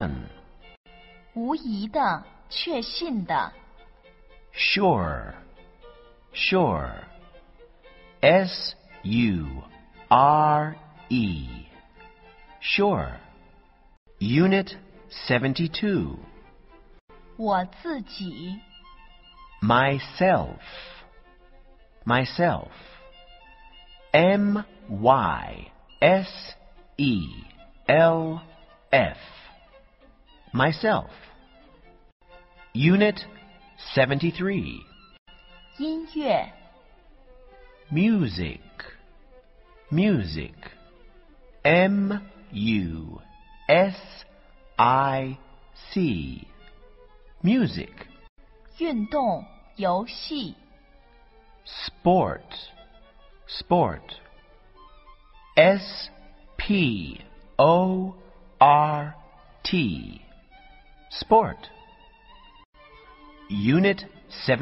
无疑的，确信的。 Sure, sure. S-U-R-E. Sure. Unit 72. 我自己。 Myself, myself. M-Y-S-E-L-F. Myself. Unit 73. 音乐。 Music, music. M-U-S-I-C. Music. 运动，游戏。 Sport, sport. S-P-O-R-T. Sport. Unit 7.